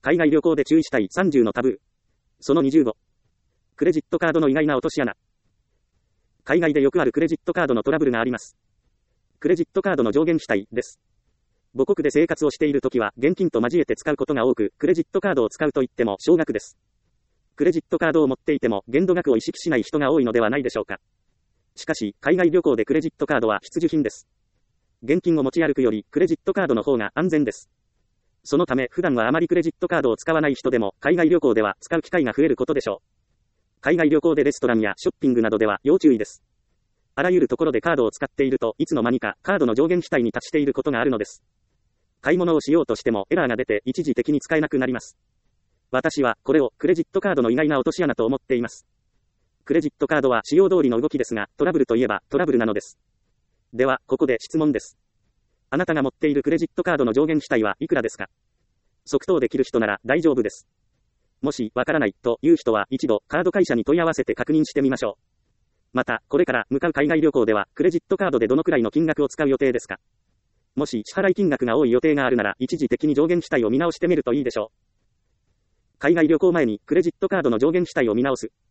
海外旅行で注意したい30のタブー。その25。クレジットカードの意外な落とし穴。海外でよくあるクレジットカードのトラブルがあります。クレジットカードの上限非対です。母国で生活をしているときは現金と交えて使うことが多く、クレジットカードを使うといっても少額です。クレジットカードを持っていても限度額を意識しない人が多いのではないでしょうか。しかし、海外旅行でクレジットカードは必需品です。現金を持ち歩くよりクレジットカードの方が安全です。そのため普段はあまりクレジットカードを使わない人でも海外旅行では使う機会が増えることでしょう。海外旅行でレストランやショッピングなどでは要注意です。あらゆるところでカードを使っているといつの間にかカードの上限非対に達していることがあるのです。買い物をしようとしてもエラーが出て一時的に使えなくなります。私はこれをクレジットカードの意外な落とし穴と思っています。クレジットカードは使用通りの動きですが、トラブルといえばトラブルなのです。では、ここで質問です。あなたが持っているクレジットカードの上限非対はいくらですか？即答できる人なら大丈夫です。もしわからないという人は一度カード会社に問い合わせて確認してみましょう。また、これから向かう海外旅行ではクレジットカードでどのくらいの金額を使う予定ですか？もし支払い金額が多い予定があるなら一時的に上限非対を見直してみるといいでしょう。海外旅行前にクレジットカードの上限非対を見直す。